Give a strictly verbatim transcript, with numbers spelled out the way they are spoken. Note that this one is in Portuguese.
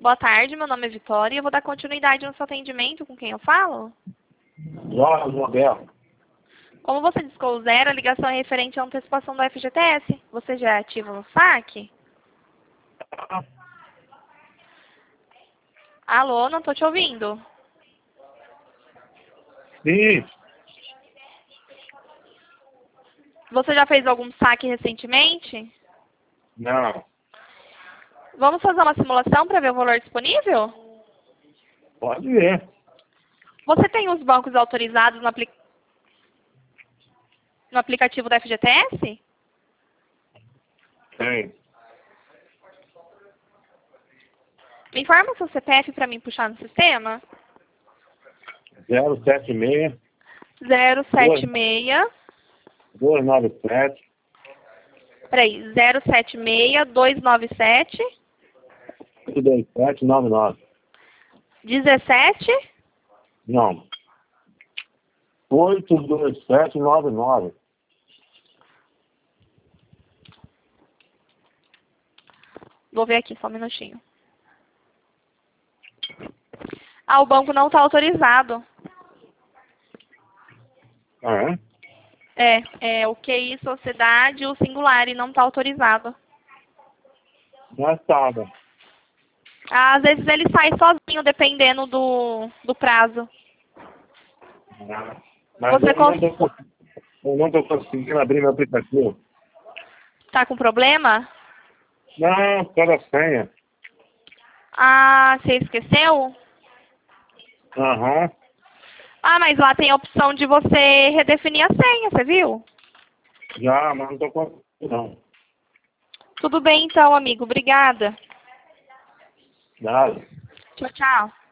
Boa tarde, meu nome é Vitória e eu vou dar continuidade no seu atendimento. Com quem eu falo? Jorge Roberto. Como você discou o zero, a ligação é referente à antecipação do F G T S. Você já é ativo no saque? Alô, não estou te ouvindo. Sim. Você já fez algum saque recentemente? Não. Vamos fazer uma simulação para ver o valor disponível? Pode ver. Você tem os bancos autorizados no, apli... no aplicativo do F G T S? Tem. Me informa o seu C P F para mim puxar no sistema? zero sete seis, zero sete seis... dois nove sete, Peraí, zero sete seis, dois nove sete, oito dois sete nove nove. dezessete. Não. oito dois sete nove nove. Vou ver aqui, só um minutinho. Ah, o banco não está autorizado. Ah, é? É, é o Q I Sociedade, o singular, e não está autorizado. Mas tava. Às vezes ele sai sozinho, dependendo do, do prazo. Ah, Mas Você eu não, cons... tô, eu não tô conseguindo abrir meu aplicativo. Tá com problema? Não, toda a senha. Ah, você esqueceu? Aham. Ah, mas lá tem a opção de você redefinir a senha, você viu? Já, mas não tô conseguindo, não. Tudo bem então, amigo. Obrigada. Nada. Tchau, tchau.